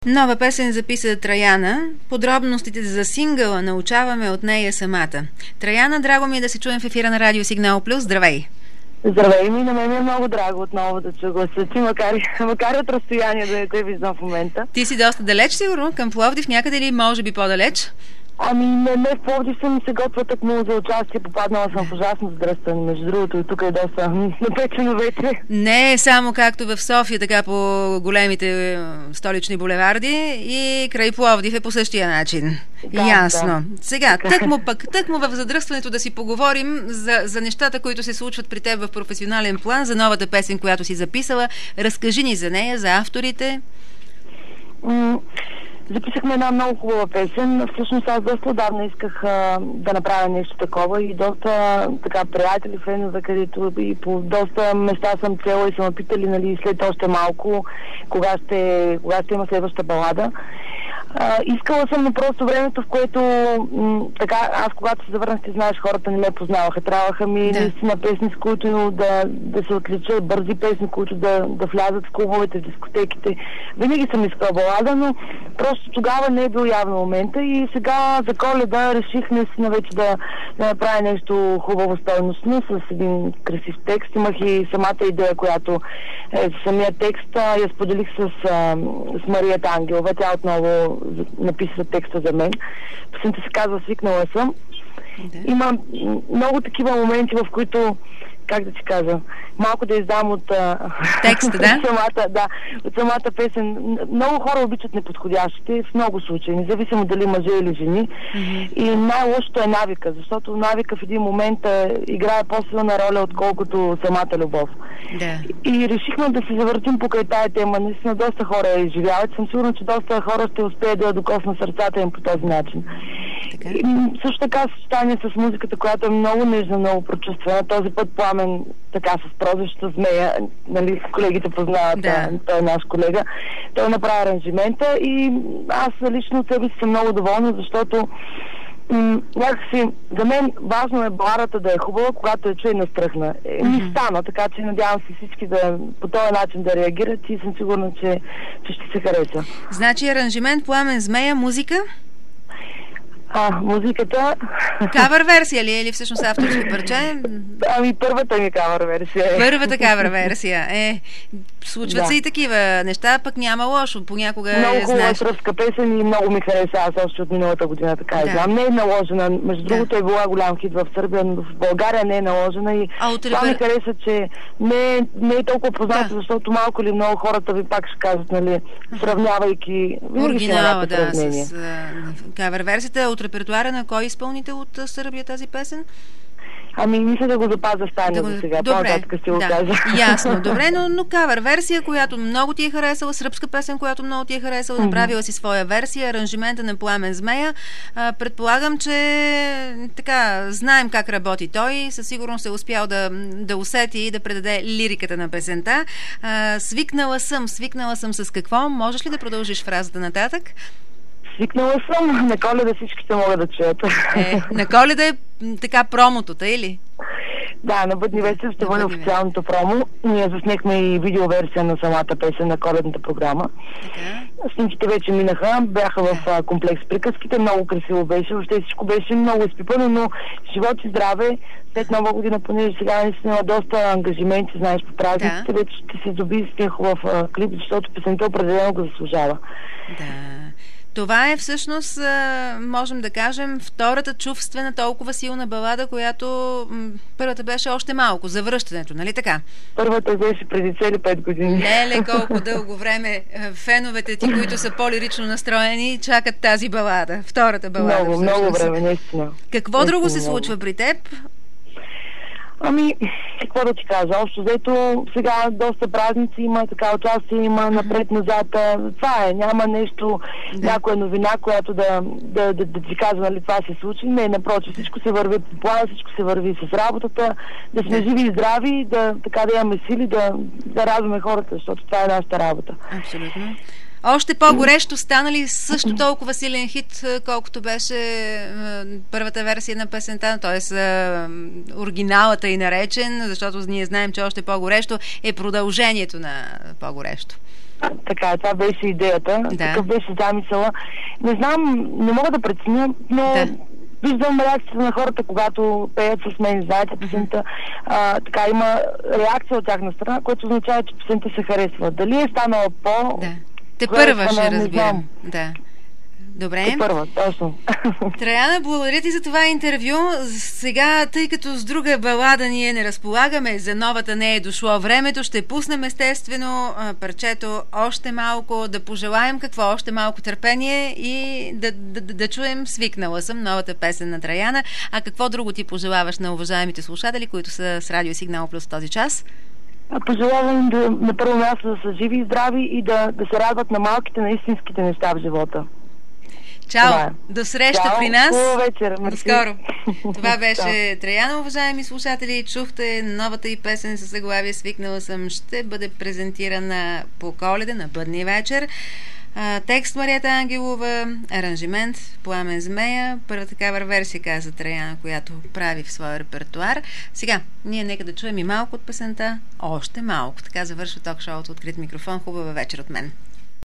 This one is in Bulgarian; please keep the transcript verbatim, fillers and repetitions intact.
Нова песен записа Траяна. Подробностите за сингъла научаваме от нея самата. Траяна, драго ми е да се чуем в ефира на Радио Сигнал Плюс. Здравей! Здравей ми, на мен ми е много драго отново да чу гласа ти, макар, макар от разстояние да не те виждам в момента. Ти си доста далеч, сигурно? Към Пловдив някъде ли може би по-далеч? Ами не, не в Пловдив съм и се готвя тъкмо за участие. Попаднала съм в ужасно задръстане. Между другото и тук е доста напечено вече. Не само както в София, така по големите столични булеварди, и край Пловдив е по същия начин. Да, ясно. Да. Сега, тъкмо пък, тъкмо в задръстването да си поговорим за, за нещата, които се случват при теб в професионален план, за новата песен, която си записала. Разкажи ни за нея, за авторите. М- Записахме една много хубава песен. Всъщност аз доста отдавна исках а, да направя нещо такова и доста така приятели, фенове, където и по доста места съм цела и съм питали, нали, след още малко, кога ще, кога ще има следваща балада. А, искала съм, но просто времето, в което м- така, аз когато се завърнах, ти знаеш, хората не ме познаваха. Трябваха ми да. наистина песни, с които да, да се отличат, бързи песни, които да, да влязат в клубовете, в дискотеките. Винаги съм искала балада, но просто тогава не е бил явно момента и сега за Коледа реших наистина вече да, да направя нещо хубаво, стойностно, с един красив текст. Имах и самата идея, която е самия текст, я споделих с, а, с Марията Ангелова. Тя отново написа текста за мен. Песента се казва "Свикнала съм". Да. Има много такива моменти, в които, как да ти кажа, малко да издам от текста, да? от самата, да, от самата песен. Много хора обичат неподходящите в много случаи, независимо дали мъже или жени. Mm-hmm. И най-лошото е навика, защото навика в един момент е, играе по-силна роля, отколкото самата любов. Да. И решихме да се завъртим покрай тая тема. Наистина доста хора я изживяват. Съм сигурна, че доста хора ще успеят да докосна сърцата им по този начин. Така. И, също така съчетание с музиката, която е много нежна, много прочувствена. Този път Пламен така с прозвището Змея, нали, колегите познават, да. Той е наш колега. Той направи аранжимента и аз лично от себе си съм много доволна, защото м- някакси за мен важно е баладата да е хубава, когато я чуя и настръхна. Mm-hmm. Ми стана, така че надявам се всички да по този начин да реагират и съм сигурна, че, че ще се хареса. Значи аранжимент Пламен Змея, музика? А, музиката... Кавър версия ли е, или всъщност авторско парче? Ами първата ми кавър версия е. Първата кавър версия е. Случват да. се и такива неща, пък няма лошо. Понякога много хубава знаеш... сръбска песен и много ми хареса. Аз още от миналата година така да. знам. Не е наложена. Между да. другото е била голям хит в Сърбия, но в България не е наложена и а, това репер... ми хареса, че не е, не е толкова позната, да. защото малко или много хората ви пак ще кажат, нали, сравнявайки оригинала, да, с кавър версията. От репертуара на кой изпълнител от Сърбия тази песен? Ами, мисля да го запазя в тайна да за сега. Добре, ще го да. кажа. Ясно, добре, но, но кавър версия, която много ти е харесала, сръбска песен, която много ти е харесала, mm-hmm. направила си своя версия, аранжимента на Пламен Змея. А, предполагам, че така, знаем как работи той, със сигурност е успял да, да усети и да предаде лириката на песента. А, свикнала съм, свикнала съм с какво? Можеш ли да продължиш фразата нататък? Свикнала съм. На Коледа всичките могат да чуят. Е, на Коледа е така промото, или? Да, на Бъдни вечер ще бъде официалното промо. Ние заснехме и видеоверсия на самата песен на коледната програма. Okay. Снимките вече минаха, бяха в а, комплекс приказките, много красиво беше, въобще всичко беше много изпипано, но живот и здраве, след нова година, понеже сега не снима доста ангажименти, знаеш, по празниците, да. вече ще се доби с тия хубав а, клип, защото песента определено го заслужава. Да. Това е всъщност, можем да кажем, втората чувствена, толкова силна балада, която м- първата беше още малко, за връщането, нали така? Първата беше преди цели пет години. Леле, колко дълго време феновете ти, които са по-лирично настроени, чакат тази балада, втората балада. Много, всъщност. много време, наистина. Какво наистина друго се много. случва при теб? Ами, какво да ти кажа, общо взето сега доста празници има, така участие има напред-назад. Това е, няма нещо, да. някоя новина, която да, да, да, да ти казва, нали, това се случи. Не, напрочив, всичко се върви по плана, всичко се върви с работата, да сме да. живи и здрави, да, така да имаме сили, да, да радваме хората, защото това е нашата работа. Абсолютно. Още по-горещо стана ли също толкова силен хит, колкото беше първата версия на песента, т.е. оригиналата и наречен, защото ние знаем, че Още по-горещо е продължението на по-горещо. Така, това беше идеята. Да. Такъв беше замисъла. Не знам, не мога да преценя, но да. Виждам реакцията на хората, когато пеят с мен, знаете песента. А, така, има реакция от тяхна страна, което означава, че песента се харесва. Дали е станала по... Да. Те първа ще разбирам. Да. Добре. Те първа, точно. Траяна, благодаря ти за това интервю. Сега, тъй като с друга балада ние не разполагаме, за новата не е дошло времето, ще пуснем естествено парчето Още малко, да пожелаем какво? Още малко търпение и да, да, да, да чуем Свикнала съм, новата песен на Траяна. А какво друго ти пожелаваш на уважаемите слушатели, които са с Радио Сигнал Плюс този час? Пожелавам да, на първо място да са живи и здрави и да, да се радват на малките, на истинските неща в живота. Чао! Е. До среща Чао, при нас! хубава вечер! До скоро! Това беше Траяна, уважаеми слушатели. Чухте новата и песен със заглавие Свикнала съм. Ще бъде презентирана по Коледа на бъдния вечер. Текст Марията Ангелова, аранжимент Пламен Змея, първата кавър версия, каза Траяна, която прави в своя репертуар. Сега, ние нека да чуем и малко от песента, още малко. Така завършва ток-шоуто Открит микрофон. Хубава вечер от мен.